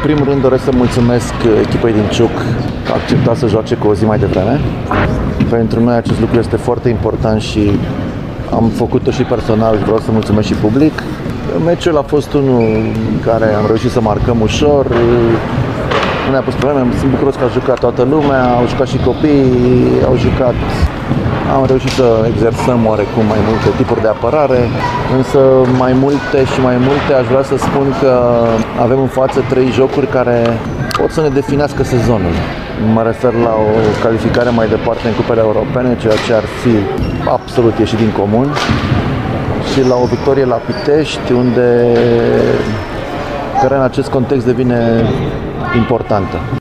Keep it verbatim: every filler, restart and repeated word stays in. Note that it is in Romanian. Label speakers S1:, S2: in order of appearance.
S1: primul rând doresc să mulțumesc echipei din Ciuc că a acceptat să joace cu o zi mai devreme. Pentru noi acest lucru este foarte important și am făcut-o și personal, vreau să mulțumesc și public. Meciul a fost unul în care am reușit să marcăm ușor, nu ne-a pus probleme, sunt bucuros că a jucat toată lumea, au jucat și copiii, au jucat, am reușit să exersăm oarecum mai multe tipuri de apărare, însă mai multe și mai multe aș vrea să spun că avem în față trei jocuri care pot să ne definească sezonul. Mă refer la o calificare mai departe în cupele europene, ceea ce ar fi absolut ieșit din comun, și la o victorie la Pitești, unde care în acest context devine importantă.